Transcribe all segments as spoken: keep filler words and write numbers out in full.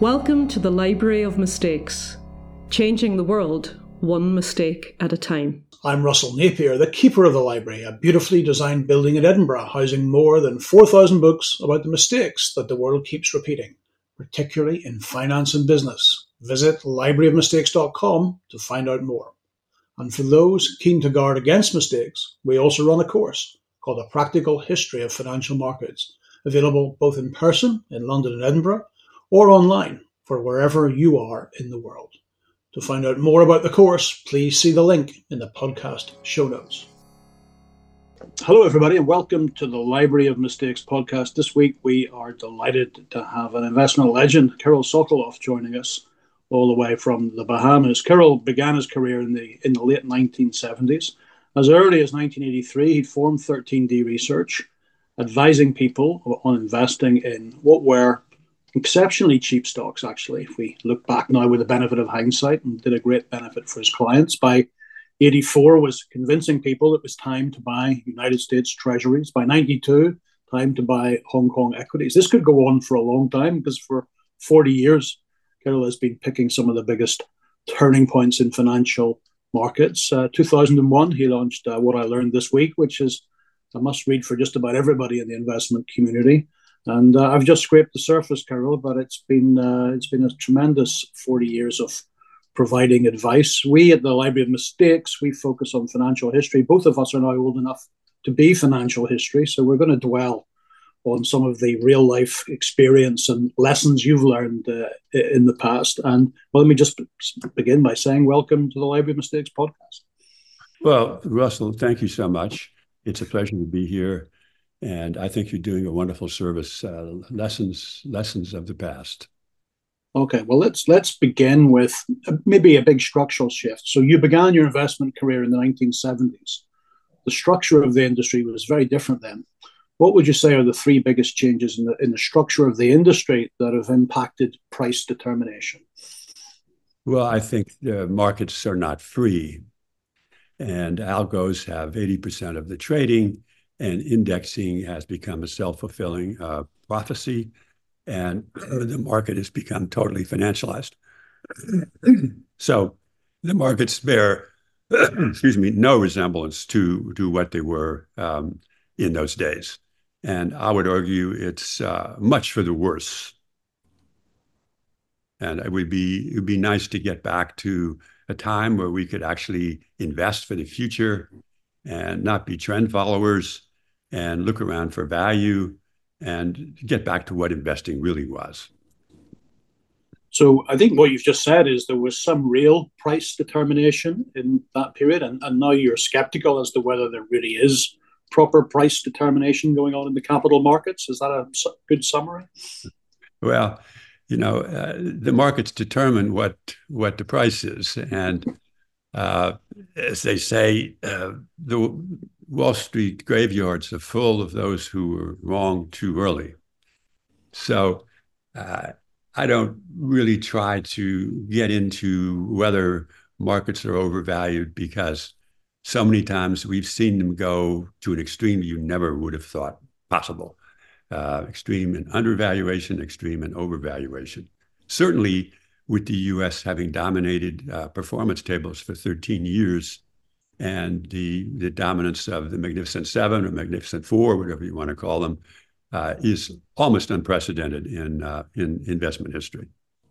Welcome to the Library of Mistakes, changing the world one mistake at a time. I'm Russell Napier, the keeper of the library, a beautifully designed building in Edinburgh housing more than four thousand books about the mistakes that the world keeps repeating, particularly in finance and business. Visit library of mistakes dot com to find out more. And for those keen to guard against mistakes, we also run a course called A Practical History of Financial Markets, available both in person in London and Edinburgh or online for wherever you are in the world. To find out more about the course, please see the link in the podcast show notes. Hello, everybody, and welcome to the Library of Mistakes podcast. This week, we are delighted to have an investment legend, Kirill Sokoloff, joining us all the way from the Bahamas. Kirill began his career in the in the late nineteen seventies. As early as nineteen eighty-three, he formed thirteen D Research, advising people on investing in what were exceptionally cheap stocks, actually, if we look back now with the benefit of hindsight, and did a great benefit for his clients. By eighty-four, was convincing people it was time to buy United States treasuries. By ninety-two, time to buy Hong Kong equities. This could go on for a long time because for forty years, Kirill has been picking some of the biggest turning points in financial markets. Uh, two thousand one, he launched uh, What I Learned This Week, which is a must-read for just about everybody in the investment community. And uh, I've just scraped the surface, Kirill, but it's been uh, it's been a tremendous forty years of providing advice. We at the Library of Mistakes, we focus on financial history. Both of us are now old enough to be financial history, so we're going to dwell on some of the real-life experience and lessons you've learned uh, in the past. And well, let me just begin by saying welcome to the Library of Mistakes podcast. Well, Russell, thank you so much. It's a pleasure to be here. And I think you're doing a wonderful service, uh, lessons lessons of the past. Okay, well, let's let's begin with maybe a big structural shift. So you began your investment career in the nineteen seventies. The structure of the industry was very different then. What would you say are the three biggest changes in the, in the structure of the industry that have impacted price determination? Well, I think the markets are not free, and algos have eighty percent of the trading, and indexing has become a self-fulfilling uh, prophecy, and the market has become totally financialized. So the markets bear, excuse me, no resemblance to, to what they were um, in those days. And I would argue it's uh, much for the worse. And it would be, it would be nice to get back to a time where we could actually invest for the future and not be trend followers, and look around for value and get back to what investing really was. So I think what you've just said is there was some real price determination in that period, and, and now you're skeptical as to whether there really is proper price determination going on in the capital markets. Is that a good summary? Well, you know, uh, the markets determine what what the price is. And uh, as they say, uh, the Wall Street graveyards are full of those who were wrong too early. So uh, I don't really try to get into whether markets are overvalued, because so many times we've seen them go to an extreme you never would have thought possible. Uh, extreme in undervaluation, extreme in overvaluation. Certainly with the U S having dominated uh, performance tables for thirteen years, and the, the dominance of the Magnificent Seven or Magnificent Four, whatever you want to call them, uh, is almost unprecedented in uh, in investment history.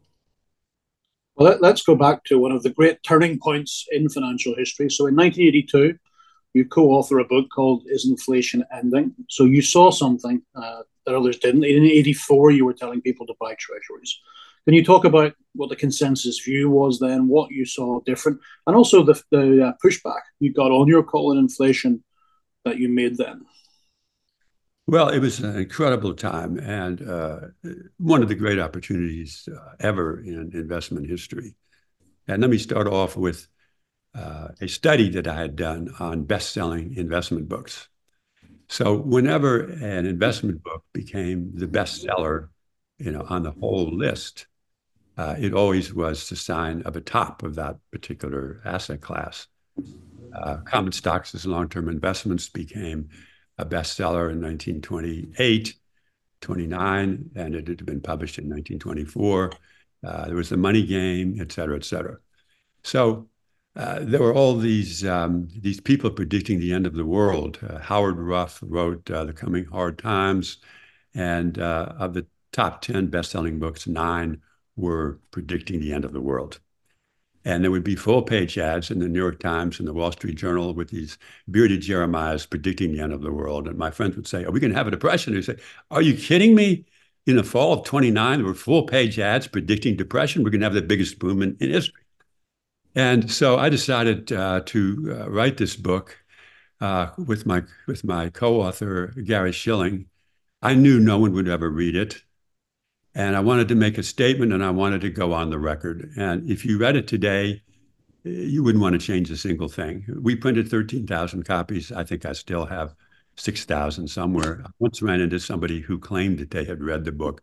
Well, let, let's go back to one of the great turning points in financial history. So in nineteen eighty-two, you co-author a book called Is Inflation Ending? So you saw something uh, that others didn't. In eighty-four, you were telling people to buy treasuries. Can you talk about what the consensus view was then, what you saw different, and also the, the uh, pushback you got on your call on inflation that you made then? Well, it was an incredible time, and uh, one of the great opportunities uh, ever in investment history. And let me start off with uh, a study that I had done on best-selling investment books. So whenever an investment book became the bestseller, you know, on the whole list, Uh, it always was the sign of a top of that particular asset class. Uh, common stocks as long-term investments became a bestseller in nineteen twenty-eight, twenty-nine, and it had been published in nineteen twenty-four. Uh, there was the money game, et cetera, et cetera. So uh, there were all these um, these people predicting the end of the world. Uh, Howard Ruff wrote uh, The Coming Hard Times, and uh, of the top ten best-selling books, nine were predicting the end of the world. And there would be full-page ads in the New York Times and the Wall Street Journal with these bearded Jeremiahs predicting the end of the world. And my friends would say, "Are we going to have a depression?" They'd say, "Are you kidding me? In the fall of twenty-nine, there were full-page ads predicting depression. We're going to have the biggest boom in, in history." And so I decided uh, to uh, write this book uh, with my with my co-author, Gary Shilling. I knew no one would ever read it. And I wanted to make a statement, and I wanted to go on the record. And if you read it today, you wouldn't want to change a single thing. We printed thirteen thousand copies. I think I still have six thousand somewhere. I once ran into somebody who claimed that they had read the book.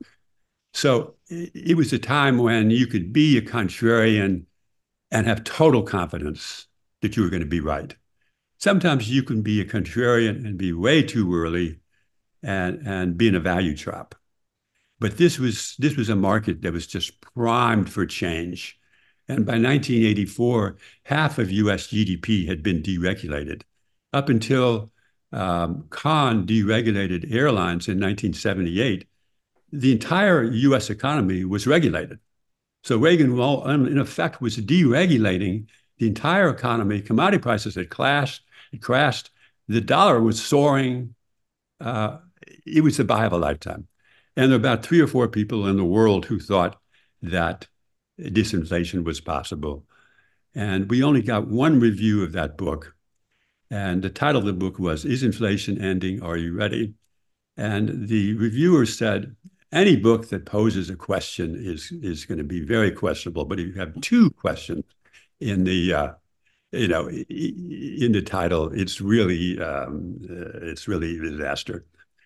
So it was a time when you could be a contrarian and have total confidence that you were going to be right. Sometimes you can be a contrarian and be way too early and, and be in a value trap. But this was this was a market that was just primed for change. And by nineteen eighty-four, half of U S G D P had been deregulated. Up until um, Kahn deregulated airlines in nineteen seventy-eight, the entire U S economy was regulated. So Reagan, well, in effect, was deregulating the entire economy. Commodity prices had crashed, had crashed. The dollar was soaring. Uh, it was the buy of a lifetime. And there were about three or four people in the world who thought that disinflation was possible. And we only got one review of that book. And the title of the book was, "Is Inflation Ending? Are You Ready?" And the reviewer said, any book that poses a question is, is going to be very questionable. But if you have two questions in the, uh, you know, in the title, it's really, um, uh, it's really a disaster.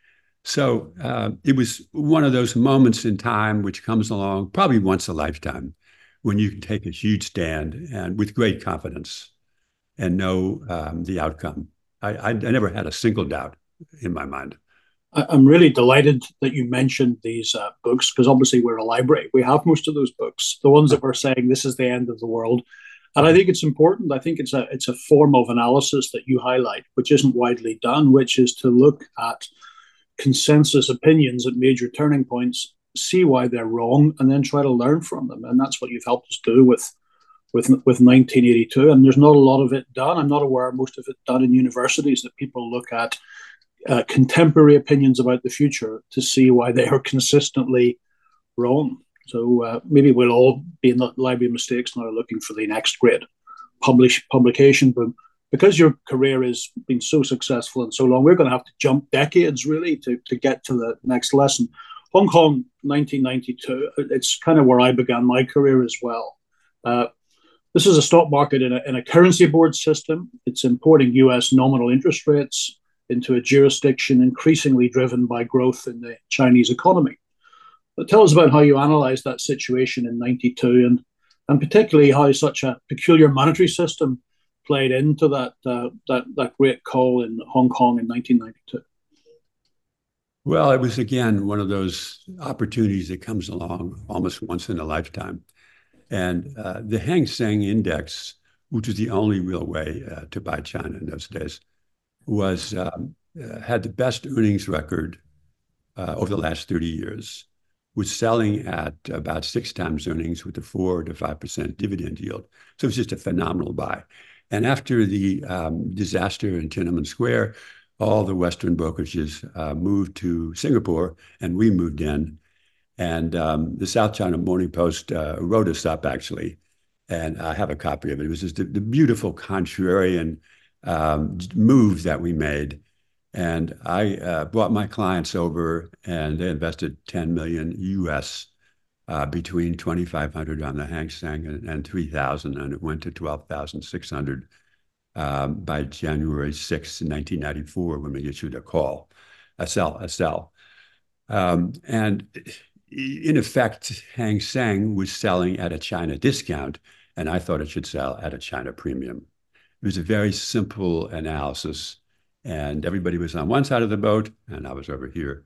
So uh, it was one of those moments in time which comes along probably once a lifetime when you can take a huge stand and with great confidence and know um, the outcome. I, I, I never had a single doubt in my mind. I'm really delighted that you mentioned these uh, books, because obviously we're a library. We have most of those books, the ones that were saying this is the end of the world. And I think it's important. I think it's a it's a form of analysis that you highlight, which isn't widely done, which is to look at consensus opinions at major turning points, see why they're wrong, and then try to learn from them. And that's what you've helped us do with with with nineteen eighty-two. And there's not a lot of it done. I'm not aware of most of it done in universities, that people look at uh, contemporary opinions about the future to see why they are consistently wrong. So uh, maybe we'll all be in the library of mistakes now, looking for the next great publish publication boom. Because your career has been so successful and so long, we're going to have to jump decades, really, to, to get to the next lesson. Hong Kong, nineteen ninety-two, it's kind of where I began my career as well. Uh, this is a stock market in a, in a currency board system. It's importing U S nominal interest rates into a jurisdiction increasingly driven by growth in the Chinese economy. But tell us about how you analysed that situation in ninety-two, and, and particularly how such a peculiar monetary system played into that uh, that that great call in Hong Kong in nineteen ninety-two. Well, it was, again, one of those opportunities that comes along almost once in a lifetime. And uh, the Hang Seng Index, which was the only real way uh, to buy China in those days, was um, uh, had the best earnings record uh, over the last thirty years, was selling at about six times earnings with a four to five percent dividend yield. So it was just a phenomenal buy. And after the um, disaster in Tiananmen Square, all the Western brokerages uh, moved to Singapore, and we moved in. And um, the South China Morning Post uh, wrote us up, actually, and I have a copy of it. It was just the, the beautiful contrarian um, move that we made. And I uh, brought my clients over, and they invested ten million U S Uh, between twenty-five hundred on the Hang Seng and, and three thousand, and it went to twelve thousand six hundred um, by January sixth, nineteen ninety-four, when we issued a call, a sell, a sell. Um, and in effect, Hang Seng was selling at a China discount, and I thought it should sell at a China premium. It was a very simple analysis, and everybody was on one side of the boat, and I was over here.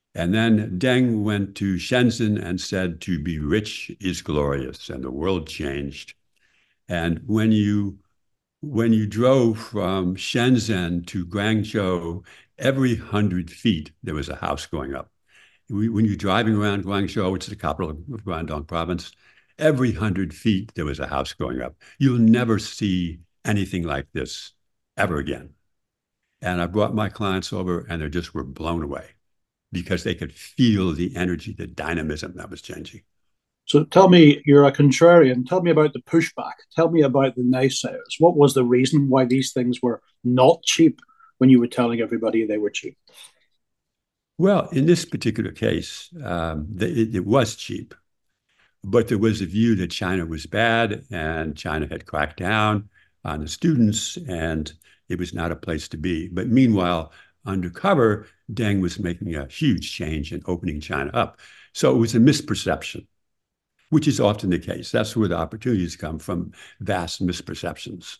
And then Deng went to Shenzhen and said, to be rich is glorious, and the world changed. And when you when you drove from Shenzhen to Guangzhou, every hundred feet, there was a house going up. When you're driving around Guangzhou, which is the capital of Guangdong province, every hundred feet, there was a house going up. You'll never see anything like this ever again. And I brought my clients over, and they just were blown away because they could feel the energy, the dynamism that was changing. So tell me, you're a contrarian. Tell me about the pushback. Tell me about the naysayers. What was the reason why these things were not cheap when you were telling everybody they were cheap? Well, in this particular case, um, it, it was cheap, but there was a view that China was bad and China had cracked down on the students and it was not a place to be. But meanwhile, undercover, Deng was making a huge change in opening China up. So it was a misperception, which is often the case. That's where the opportunities come from, vast misperceptions.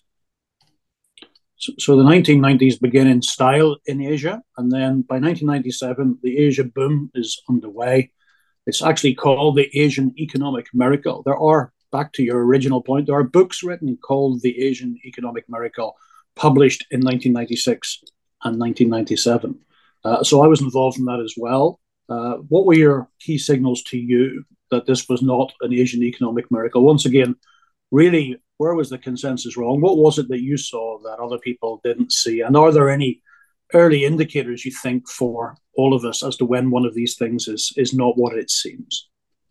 So, so the nineteen nineties begin in style in Asia, and then by nineteen ninety-seven, the Asia boom is underway. It's actually called the Asian Economic Miracle. There are, back to your original point, there are books written called The Asian Economic Miracle, published in nineteen ninety-six and nineteen ninety-seven. Uh, so I was involved in that as well. Uh, what were your key signals to you that this was not an Asian economic miracle? Once again, really, where was the consensus wrong? What was it that you saw that other people didn't see? And are there any early indicators you think for all of us as to when one of these things is, is not what it seems?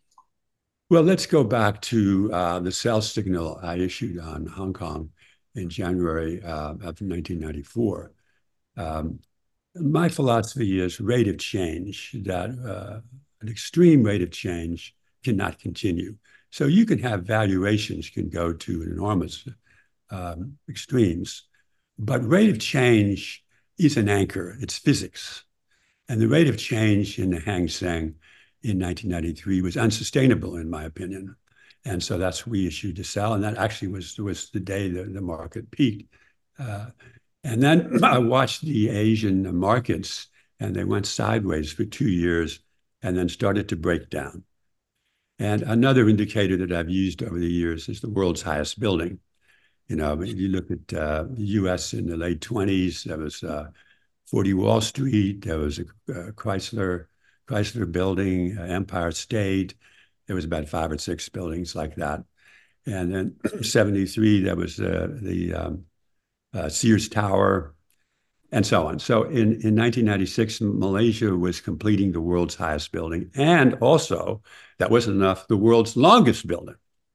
Well, let's go back to uh, the sell signal I issued on Hong Kong in January uh, of nineteen ninety-four. Um, my philosophy is rate of change, that uh, an extreme rate of change cannot continue. So you can have valuations can go to enormous um, extremes, but rate of change is an anchor. It's physics. And the rate of change in the Hang Seng in nineteen ninety-three was unsustainable, in my opinion. And so that's we issued to sell. And that actually was, was the day the, the market peaked. Uh, and then I watched the Asian markets, and they went sideways for two years and then started to break down. And another indicator that I've used over the years is the world's highest building. You know, if you look at uh, the U S in the late twenties, there was uh, forty Wall Street, there was a uh, Chrysler, Chrysler building, uh, Empire State. There was about five or six buildings like that. And then seventy-three, there was uh, the um, uh, Sears Tower, and so on. So in, in nineteen ninety-six, Malaysia was completing the world's highest building. And also, that wasn't enough, the world's longest building.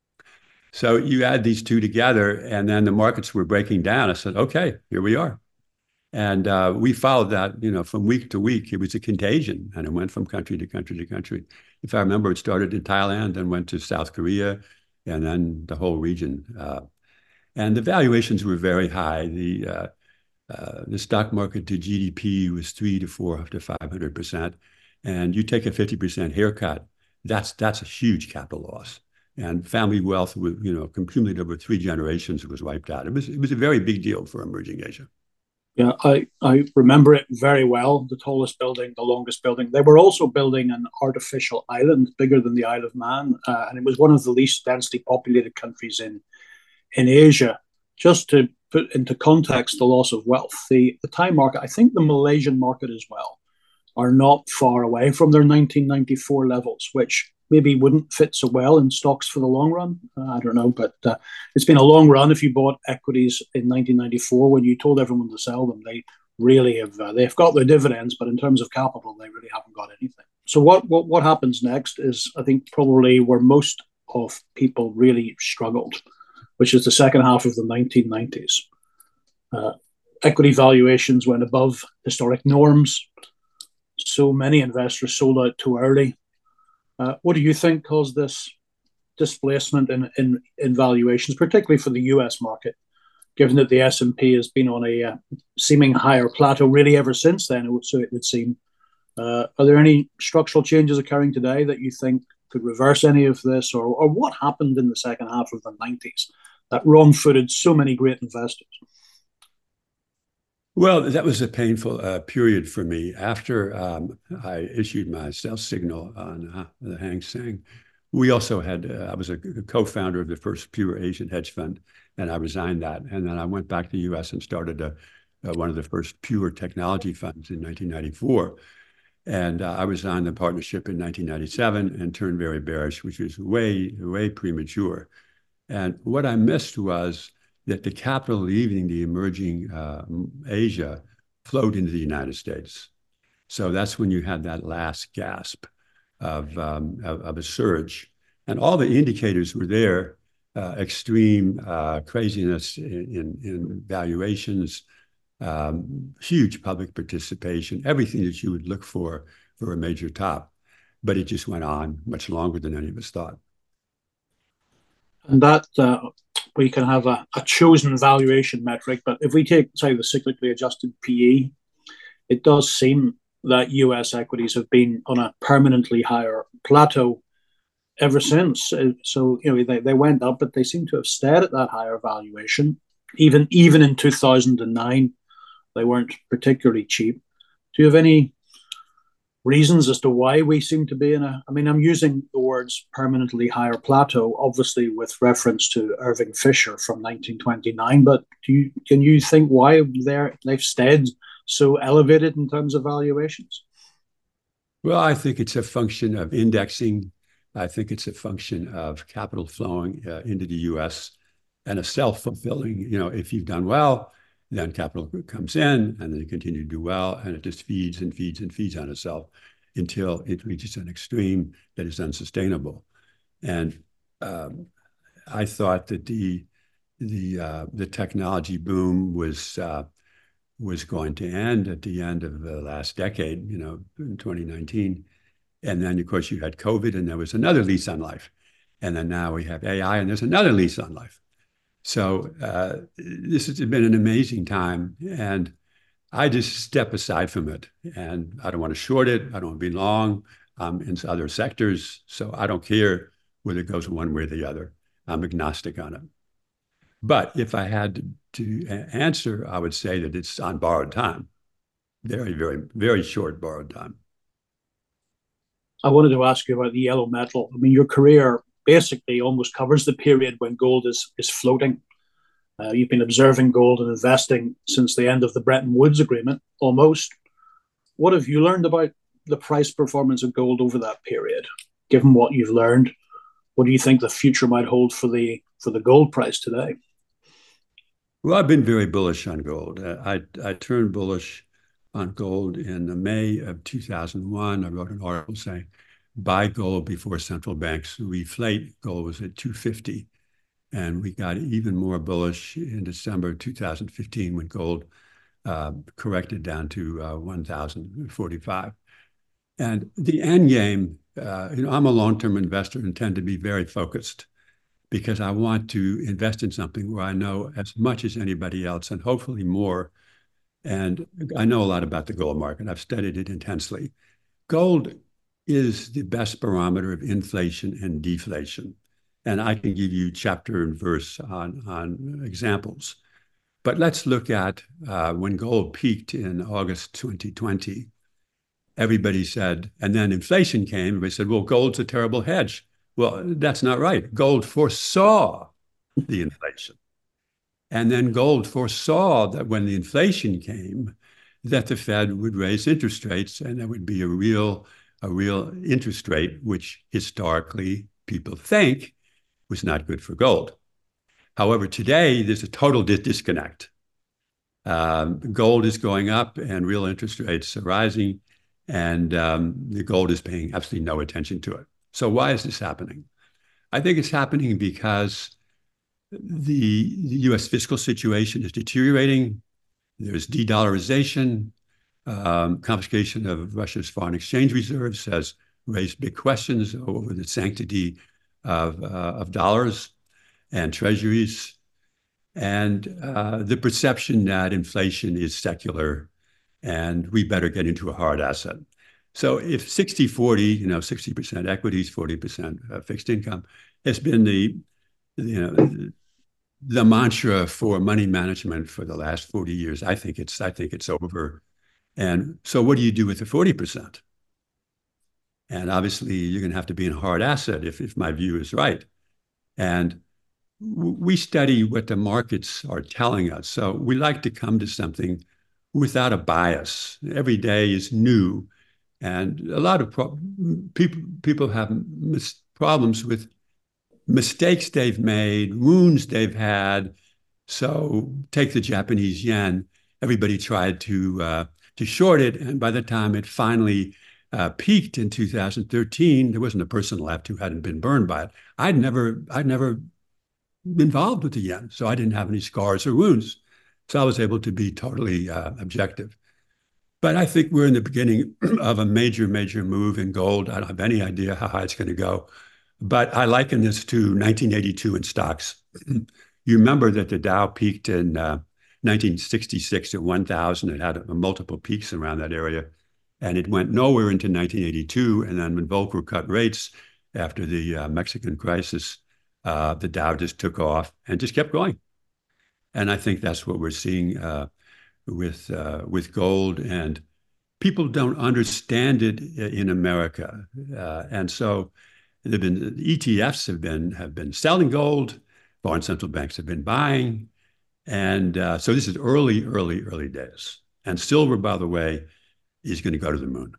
So you add these two together, and then the markets were breaking down. I said, okay, here we are. And uh, we followed that, you know, from week to week. It was a contagion, and it went from country to country to country. If I remember, it started in Thailand, then went to South Korea, and then the whole region. Uh, and the valuations were very high. The uh, uh, the stock market to G D P was three to four to five hundred percent, and you take a fifty percent haircut, that's that's a huge capital loss. And family wealth, with you know, accumulated over three generations, was wiped out. It was it was a very big deal for emerging Asia. Yeah, I, I remember it very well, the tallest building, the longest building. They were also building an artificial island bigger than the Isle of Man, uh, and it was one of the least densely populated countries in, in Asia. Just to put into context the loss of wealth, the, the Thai market, I think the Malaysian market as well, are not far away from their nineteen ninety-four levels, which maybe wouldn't fit so well in stocks for the long run. Uh, I don't know, but uh, it's been a long run. If you bought equities in nineteen ninety-four, when you told everyone to sell them, they really have, uh, they've got their dividends, but in terms of capital, they really haven't got anything. So what, what, what happens next is, I think, probably where most of people really struggled, which is the second half of the nineteen nineties. Uh, equity valuations went above historic norms. So many investors sold out too early. Uh, what do you think caused this displacement in, in, in valuations, particularly for the U S market, given that the S and P has been on a uh, seeming higher plateau really ever since then, so it would seem. Uh, are there any structural changes occurring today that you think could reverse any of this, or, or what happened in the second half of the nineties that wrong-footed so many great investors? Well, that was a painful uh, period for me. After um, I issued my sell signal on uh, the Hang Seng, we also had, uh, I was a co-founder of the first pure Asian hedge fund, and I resigned that. And then I went back to the U S and started a, uh, one of the first pure technology funds in nineteen ninety-four. And uh, I resigned the partnership in nineteen ninety-seven and turned very bearish, which was way, way premature. And what I missed was that the capital leaving the emerging uh, Asia flowed into the United States. So that's when you had that last gasp of, um, of, of a surge. And all the indicators were there, uh, extreme uh, craziness in, in, in valuations, um, huge public participation, everything that you would look for for a major top. But it just went on much longer than any of us thought. And that uh, we can have a, a chosen valuation metric, but if we take, say, the cyclically adjusted P E, it does seem that U S equities have been on a permanently higher plateau ever since. So, you know, they, they went up, but they seem to have stayed at that higher valuation. Even, even in two thousand nine, they weren't particularly cheap. Do you have any reasons as to why we seem to be in a, I mean, I'm using the words permanently higher plateau, obviously with reference to Irving Fisher from nineteen twenty-nine, but do you, can you think why they're, they've stayed so elevated in terms of valuations? Well, I think it's a function of indexing. I think it's a function of capital flowing uh, into the U S and a self-fulfilling, you know, if you've done well, then capital comes in and then you continue to do well, and it just feeds and feeds and feeds on itself until it reaches an extreme that is unsustainable. And um, I thought that the the uh, the technology boom was uh, was going to end at the end of the last decade, you know, in twenty nineteen. And then, of course, you had COVID, and there was another lease on life. And then now we have A I, and there's another lease on life. So uh, this has been an amazing time, and I just step aside from it. And I don't want to short it. I don't want to be long um, in other sectors. So I don't care whether it goes one way or the other. I'm agnostic on it. But if I had to, to answer, I would say that it's on borrowed time. Very, very, very short borrowed time. I wanted to ask you about the yellow metal. I mean, your career basically almost covers the period when gold is, is floating. Uh, you've been observing gold and investing since the end of the Bretton Woods Agreement, almost. What have you learned about the price performance of gold over that period? Given what you've learned, what do you think the future might hold for the for the gold price today? Well, I've been very bullish on gold. I, I turned bullish on gold in May of two thousand one. I wrote an article saying, buy gold before central banks reflate. Gold was at two fifty. And we got even more bullish in December two thousand fifteen when gold uh, corrected down to uh, one thousand forty-five. And the end game, uh, you know, I'm a long-term investor and tend to be very focused because I want to invest in something where I know as much as anybody else and hopefully more. And I know a lot about the gold market. I've studied it intensely. Gold is the best barometer of inflation and deflation. And I can give you chapter and verse on, on examples. But let's look at uh, when gold peaked in August twenty twenty. Everybody said, and then inflation came, everybody said, well, gold's a terrible hedge. Well, that's not right. Gold foresaw the inflation. And then gold foresaw that when the inflation came, that the Fed would raise interest rates, and there would be a real, a real interest rate, which historically people think was not good for gold. However, today there's a total disconnect. Um, gold is going up and real interest rates are rising, and um, the gold is paying absolutely no attention to it. So why is this happening? I think it's happening because the, the U S fiscal situation is deteriorating. There's de-dollarization. Um, confiscation of Russia's foreign exchange reserves has raised big questions over the sanctity of, uh, of dollars and treasuries, and uh, the perception that inflation is secular and we better get into a hard asset. So if sixty forty, you know, sixty percent equities, forty percent fixed income has been the, you know, the mantra for money management for the last forty years. I think it's I think it's over. And so what do you do with the forty percent? And obviously you're going to have to be in a hard asset if, if my view is right. And we study what the markets are telling us. So we like to come to something without a bias. Every day is new. And a lot of pro- people, people have mis- problems with mistakes they've made, wounds they've had. So take the Japanese yen. Everybody tried to uh, to short it, and by the time it finally uh, peaked in two thousand thirteen, there wasn't a person left who hadn't been burned by it. I'd never, I'd never been involved with the yen, so I didn't have any scars or wounds. So I was able to be totally uh, objective. But I think we're in the beginning of a major, major move in gold. I don't have any idea how high it's going to go. But I liken this to nineteen eighty-two in stocks. You remember that the Dow peaked in uh, nineteen sixty-six at one thousand. It had a, a multiple peaks around that area. And it went nowhere into nineteen eighty-two. And then when Volcker cut rates after the uh, Mexican crisis, uh, the Dow just took off and just kept going. And I think that's what we're seeing uh, with uh, with gold. And people don't understand it in America. Uh, and so there've been E T Fs have been have been selling gold. Foreign central banks have been buying. And uh, so this is early, early, early days. And silver, by the way, is going to go to the moon.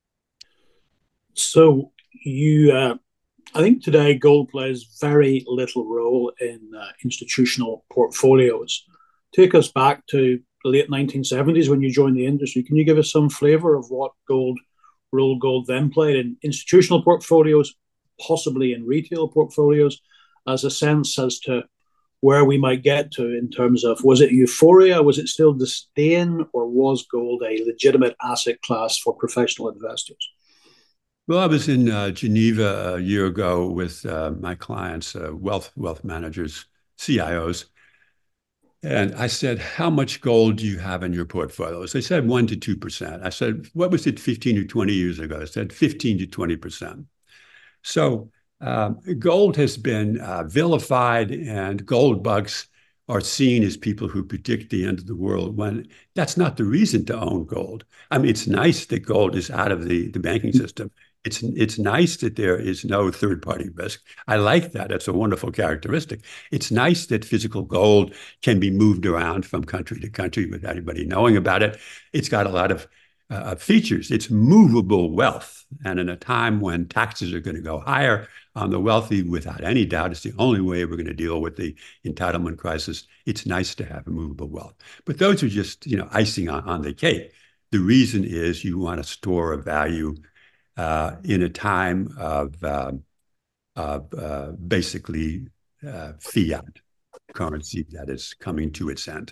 So you, uh, I think today gold plays very little role in uh, institutional portfolios. Take us back to the late nineteen seventies when you joined the industry. Can you give us some flavor of what gold role gold then played in institutional portfolios, possibly in retail portfolios, as a sense as to where we might get to in terms of, was it euphoria, was it still disdain, or was gold a legitimate asset class for professional investors? Well, I was in uh, Geneva a year ago with uh, my clients, uh, wealth wealth managers, C I Os. And I said, how much gold do you have in your portfolios? They said one to two percent. I said, what was it fifteen or twenty years ago? I said fifteen to twenty percent. So um, gold has been uh, vilified, and gold bugs are seen as people who predict the end of the world, when that's not the reason to own gold. I mean, it's nice that gold is out of the, the banking system. It's it's nice that there is no third-party risk. I like that. That's a wonderful characteristic. It's nice that physical gold can be moved around from country to country without anybody knowing about it. It's got a lot of uh, features. It's movable wealth. And in a time when taxes are going to go higher on the wealthy, without any doubt, it's the only way we're going to deal with the entitlement crisis. It's nice to have movable wealth. But those are just, you know, icing on, on the cake. The reason is you want to store a value Uh, in a time of, uh, of uh, basically uh, fiat currency that is coming to its end.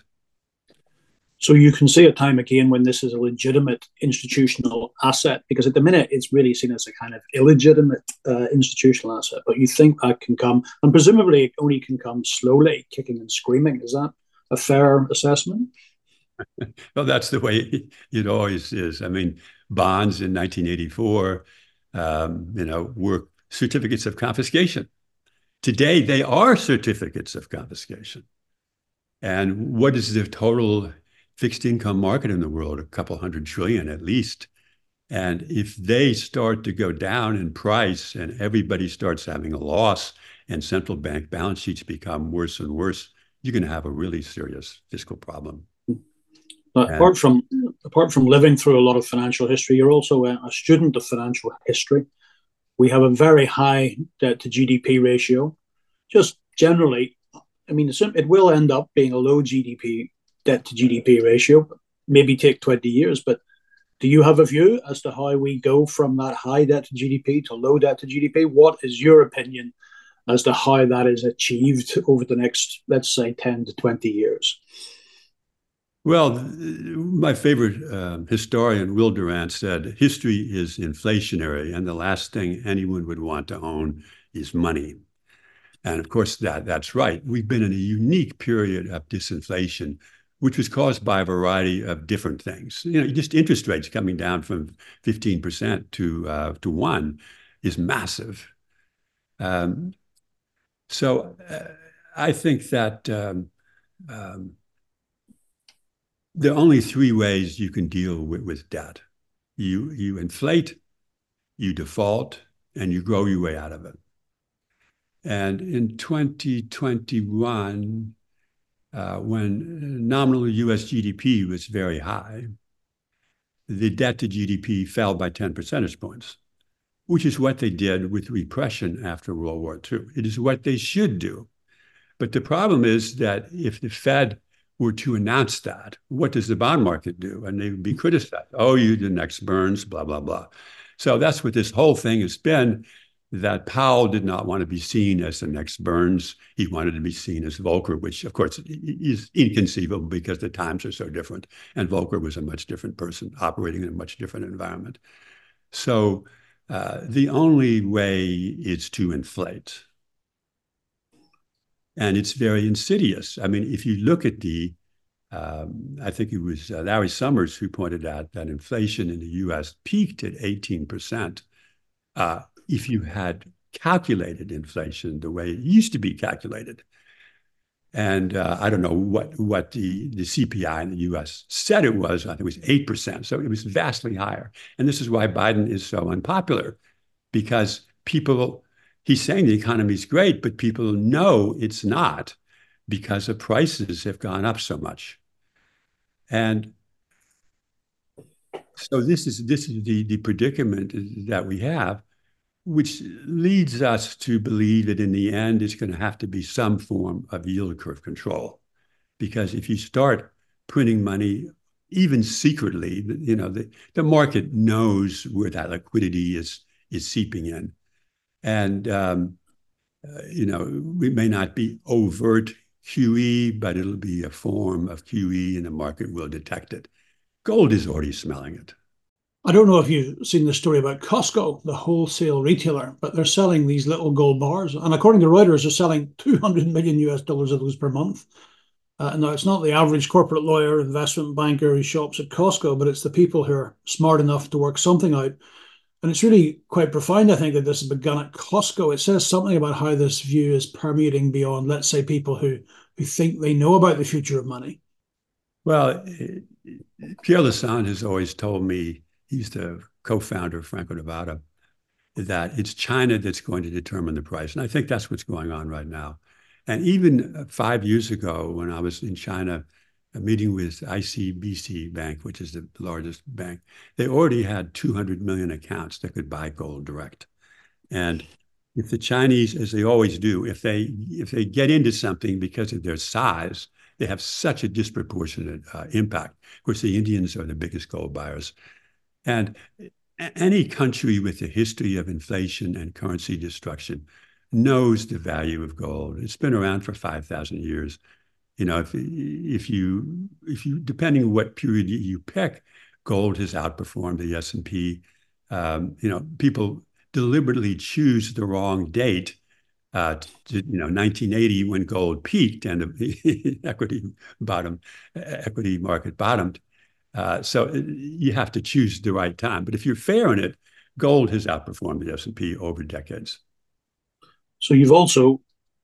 So you can see a time again when this is a legitimate institutional asset, because at the minute it's really seen as a kind of illegitimate uh, institutional asset. But you think that can come, and presumably it only can come slowly, kicking and screaming. Is that a fair assessment? Well, that's the way it always is. I mean, bonds in nineteen eighty-four, um, you know, were certificates of confiscation. Today, they are certificates of confiscation. And what is the total fixed income market in the world? A couple hundred trillion at least. And if they start to go down in price and everybody starts having a loss and central bank balance sheets become worse and worse, you're going to have a really serious fiscal problem. But apart from apart from living through a lot of financial history, you're also a, a student of financial history. We have a very high debt to G D P ratio. Just generally, I mean, it will end up being a low G D P debt to G D P ratio. Maybe take twenty years, but do you have a view as to how we go from that high debt to G D P to low debt to G D P? What is your opinion as to how that is achieved over the next, let's say, ten to twenty years? Well, my favorite uh, historian, Will Durant, said, history is inflationary, and the last thing anyone would want to own is money. And of course, that that's right. We've been in a unique period of disinflation, which was caused by a variety of different things. You know, just interest rates coming down from fifteen percent to uh, to one is massive. Um, so uh, I think that um, um, there are only three ways you can deal with, with debt. You, you inflate, you default, and you grow your way out of it. And in twenty twenty-one, uh, when nominal U S G D P was very high, the debt to G D P fell by ten percentage points, which is what they did with repression after World War Two. It is what they should do. But the problem is that if the Fed were to announce that, what does the bond market do? And they would be criticized. Oh, you're the next Burns, blah, blah, blah. So that's what this whole thing has been, that Powell did not want to be seen as the next Burns. He wanted to be seen as Volcker, which, of course, is inconceivable because the times are so different. And Volcker was a much different person operating in a much different environment. So uh, the only way is to inflate. And it's very insidious. I mean, if you look at the, um, I think it was uh, Larry Summers who pointed out that inflation in the U S peaked at eighteen percent. Uh, if you had calculated inflation the way it used to be calculated. And uh, I don't know what, what the, the C P I in the U S said it was. I think it was eight percent. So it was vastly higher. And this is why Biden is so unpopular, because people, he's saying the economy is great, but people know it's not because the prices have gone up so much. And so this is, this is the, the predicament that we have, which leads us to believe that in the end, it's going to have to be some form of yield curve control. Because if you start printing money, even secretly, you know, the, the market knows where that liquidity is, is seeping in. And, um, uh, you know, we may not be overt Q E, but it'll be a form of Q E and the market will detect it. Gold is already smelling it. I don't know if you've seen the story about Costco, the wholesale retailer, but they're selling these little gold bars. And according to Reuters, they're selling two hundred million U S dollars of those per month. Uh, now, it's not the average corporate lawyer, investment banker who shops at Costco, but it's the people who are smart enough to work something out. And it's really quite profound, I think, that this has begun at Costco. It says something about how this view is permeating beyond, let's say, people who, who think they know about the future of money. Well, Pierre Lassonde has always told me, he's the co-founder of Franco-Nevada, that it's China that's going to determine the price. And I think that's what's going on right now. And even five years ago, when I was in China, a meeting with I C B C Bank, which is the largest bank, they already had two hundred million accounts that could buy gold direct. And if the Chinese, as they always do, if they if they get into something because of their size, they have such a disproportionate uh, impact. Of course, the Indians are the biggest gold buyers. And any country with a history of inflation and currency destruction knows the value of gold. It's been around for five thousand years. You know, if, if you, if you, depending on what period you pick, gold has outperformed the S and P. Um, you know, people deliberately choose the wrong date, uh, to, you know, nineteen eighty when gold peaked and the equity bottom, equity market bottomed. Uh, so you have to choose the right time. But if you're fair in it, gold has outperformed the S and P over decades. So you've also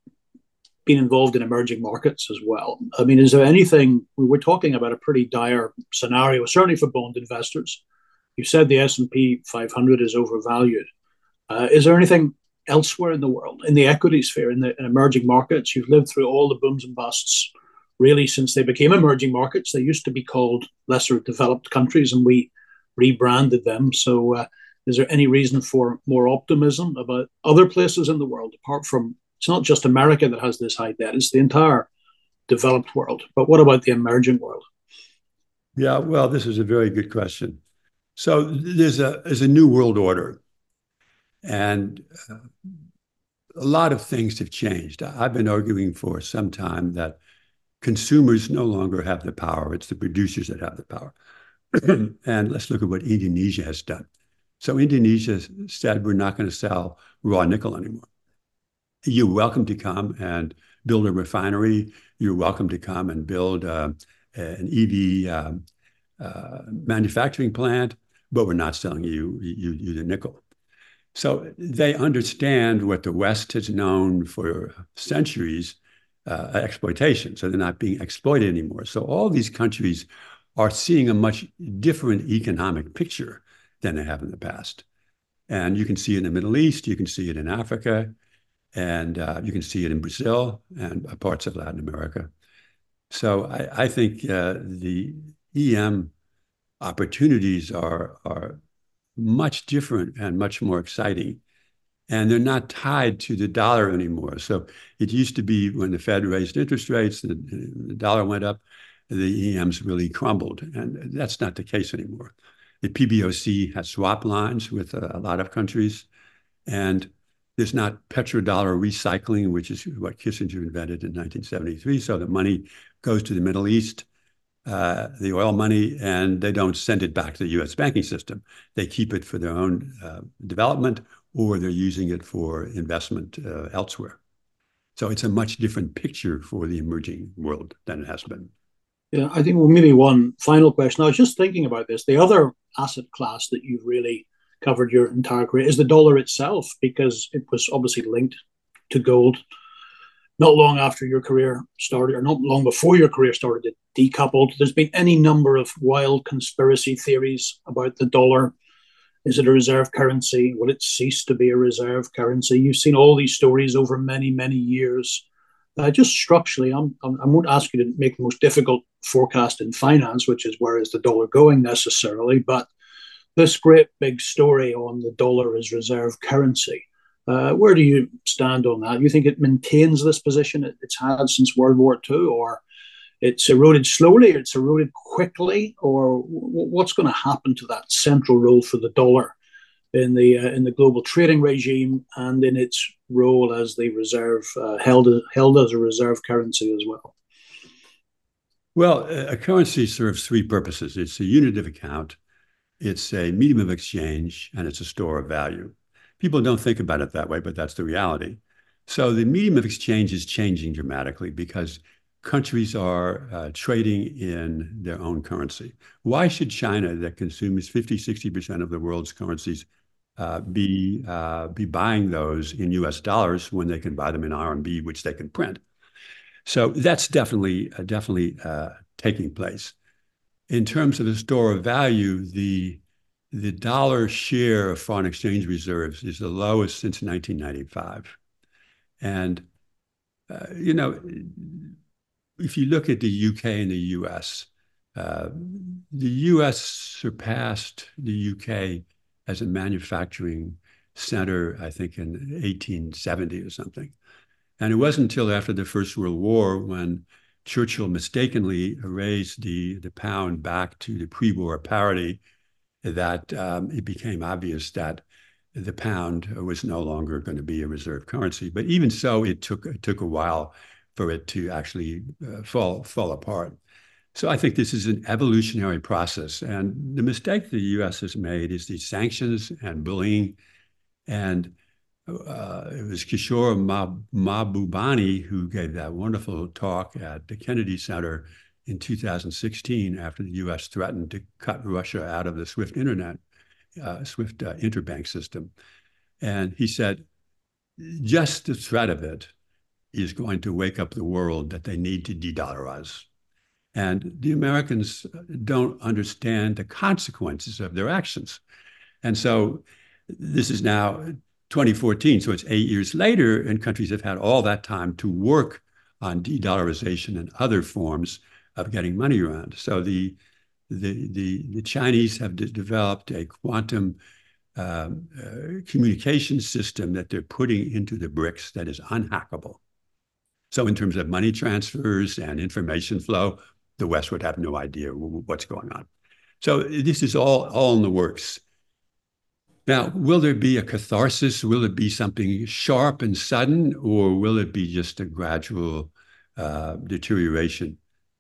been involved in emerging markets as well. I mean, is there anything, we were talking about a pretty dire scenario, certainly for bond investors. You said the S and P five hundred is overvalued. Uh, is there anything elsewhere in the world, in the equity sphere, in the in emerging markets? You've lived through all the booms and busts, really, since they became emerging markets. They used to be called lesser developed countries, and we rebranded them. So uh, is there any reason for more optimism about other places in the world, apart from, it's not just America that has this high debt, it's the entire developed world. But what about the emerging world? Yeah, well, this is a very good question. So there's a, there's a new world order. And uh, a lot of things have changed. I've been arguing for some time that consumers no longer have the power. It's the producers that have the power. And let's look at what Indonesia has done. So Indonesia said, we're not going to sell raw nickel anymore. You're welcome to come and build a refinery. You're welcome to come and build uh, an E V um, uh, manufacturing plant, but we're not selling you, you, you the nickel. So they understand what the West has known for centuries, uh, exploitation. So they're not being exploited anymore. So all these countries are seeing a much different economic picture than they have in the past. And you can see it in the Middle East, you can see it in Africa, and uh, you can see it in Brazil and parts of Latin America. So I, I think uh, the E M opportunities are, are much different and much more exciting. And they're not tied to the dollar anymore. So it used to be when the Fed raised interest rates, the, the dollar went up, the E Ms really crumbled. And that's not the case anymore. The P B O C has swap lines with a, a lot of countries. And there's not petrodollar recycling, which is what Kissinger invented in nineteen seventy-three. So the money goes to the Middle East, uh, the oil money, and they don't send it back to the U S banking system. They keep it for their own uh, development, or they're using it for investment uh, elsewhere. So it's a much different picture for the emerging world than it has been. Yeah, I think well, maybe one final question. I was just thinking about this. The other asset class that you've really covered your entire career is the dollar itself, because it was obviously linked to gold not long after your career started, or not long before your career started, it decoupled. There's been any number of wild conspiracy theories about the dollar. Is it a reserve currency? Will it cease to be a reserve currency? You've seen all these stories over many, many years. Uh, just structurally, I'm, I'm, I won't ask you to make the most difficult forecast in finance, which is where is the dollar going necessarily, but this great big story on the dollar as reserve currency, uh, where do you stand on that? You think it maintains this position it's had since World War Two, or it's eroded slowly, it's eroded quickly, or what's going to happen to that central role for the dollar in the uh, in the global trading regime and in its role as the reserve uh, held held as a reserve currency as well? Well, a currency serves three purposes. It's a unit of account, it's a medium of exchange, and it's a store of value. People don't think about it that way, but that's the reality. So the medium of exchange is changing dramatically because countries are uh, trading in their own currency. Why should China, that consumes fifty, sixty percent of the world's currencies, uh, be uh, be buying those in U S dollars when they can buy them in R M B, which they can print? So that's definitely uh, definitely uh, taking place. In terms of the store of value, the the dollar share of foreign exchange reserves is the lowest since nineteen ninety-five, and uh, you know. If you look at the U K and the U S, uh, the U S surpassed the U K as a manufacturing center, I think, in eighteen seventy or something. And it wasn't until after the First World War when Churchill mistakenly raised the, the pound back to the pre-war parity that um, it became obvious that the pound was no longer going to be a reserve currency. But even so, it took, it took a while for it to actually uh, fall fall apart. So I think this is an evolutionary process. And the mistake the U S has made is these sanctions and bullying. And uh, it was Kishore Mahbubani who gave that wonderful talk at the Kennedy Center in two thousand sixteen after the U S threatened to cut Russia out of the SWIFT internet, uh, SWIFT uh, interbank system. And he said, just the threat of it is going to wake up the world that they need to de-dollarize. And the Americans don't understand the consequences of their actions. And so this is now twenty fourteen, so it's eight years later, and countries have had all that time to work on de-dollarization and other forms of getting money around. So the, the, the, the Chinese have de- developed a quantum um, uh, communication system that they're putting into the BRICS that is unhackable. So in terms of money transfers and information flow, the West would have no idea what's going on. So this is all, all in the works. Now, will there be a catharsis? Will it be something sharp and sudden, or will it be just a gradual uh, deterioration?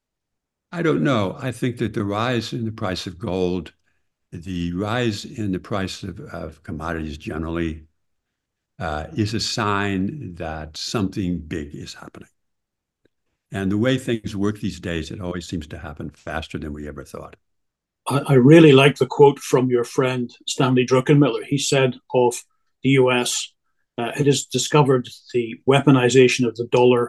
I don't know. I think that the rise in the price of gold, the rise in the price of, of commodities generally, Uh, is a sign that something big is happening. And the way things work these days, it always seems to happen faster than we ever thought. I, I really like the quote from your friend Stanley Druckenmiller. He said of the U S, uh, it has discovered the weaponization of the dollar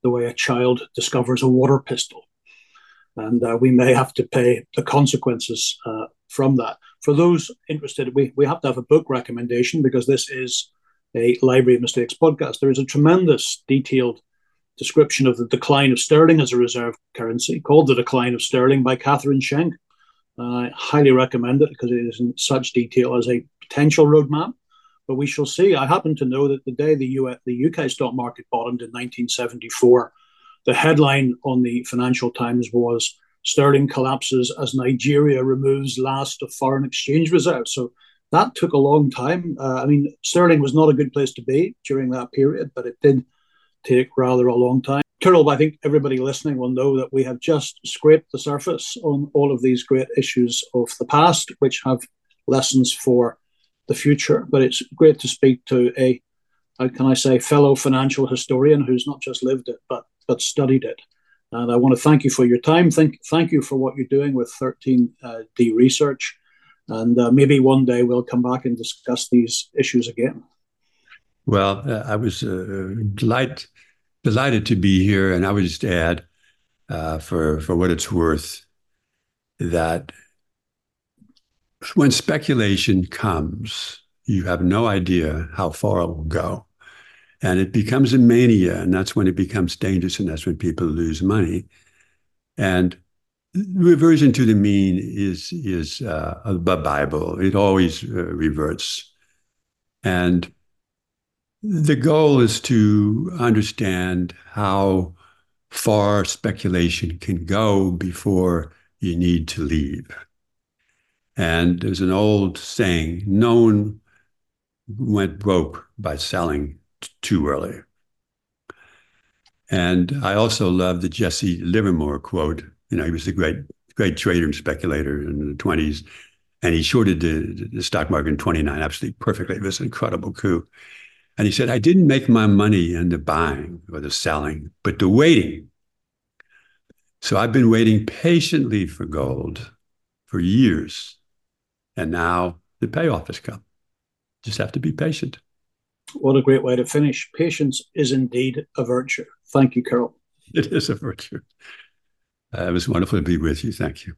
the way a child discovers a water pistol. And uh, we may have to pay the consequences uh, from that. For those interested, we, we have to have a book recommendation because this is a Library of Mistakes podcast. There is a tremendous detailed description of the decline of sterling as a reserve currency called The Decline of Sterling by Catherine Schenk. Uh, I highly recommend it because it is in such detail as a potential roadmap. But we shall see. I happen to know that the day the, U S, the U K stock market bottomed in nineteen seventy-four, the headline on the Financial Times was "Sterling collapses as Nigeria removes last of foreign exchange reserves." So that took a long time. Uh, I mean, sterling was not a good place to be during that period, but it did take rather a long time. Tyrrell, I think everybody listening will know that we have just scraped the surface on all of these great issues of the past, which have lessons for the future. But it's great to speak to a, how can I say, fellow financial historian who's not just lived it, but but studied it. And I want to thank you for your time. Thank, thank you for what you're doing with thirteen D Research. And uh, maybe one day we'll come back and discuss these issues again. Well, uh, I was uh, delight, delighted to be here. And I would just add, uh, for, for what it's worth, that when speculation comes, you have no idea how far it will go. And it becomes a mania, and that's when it becomes dangerous, and that's when people lose money. And reversion to the mean is is uh, a Bible. It always uh, reverts. And the goal is to understand how far speculation can go before you need to leave. And there's an old saying, no one went broke by selling too early. And I also love the Jesse Livermore quote. You know, he was a great, great trader and speculator in the twenties, and he shorted the, the stock market in twenty-nine absolutely perfectly. It was an incredible coup. And he said, I didn't make my money in the buying or the selling, but the waiting. So I've been waiting patiently for gold for years. And now the payoff has come. Just have to be patient. What a great way to finish. Patience is indeed a virtue. Thank you, Carol. It is a virtue. Uh, it was wonderful to be with you. Thank you.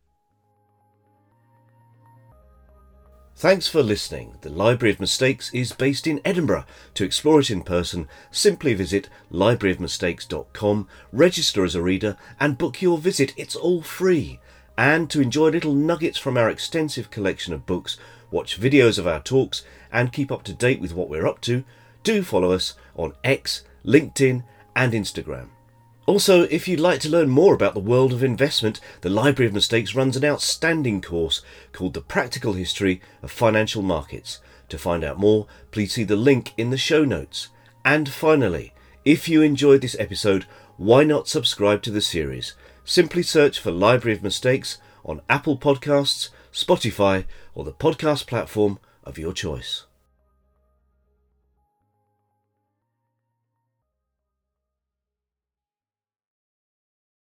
Thanks for listening. The Library of Mistakes is based in Edinburgh. To explore it in person, simply visit library of mistakes dot com, register as a reader and book your visit. It's all free. And to enjoy little nuggets from our extensive collection of books, watch videos of our talks and keep up to date with what we're up to, do follow us on X, LinkedIn and Instagram. Also, if you'd like to learn more about the world of investment, the Library of Mistakes runs an outstanding course called The Practical History of Financial Markets. To find out more, please see the link in the show notes. And finally, if you enjoyed this episode, why not subscribe to the series? Simply search for Library of Mistakes on Apple Podcasts, Spotify, or the podcast platform of your choice.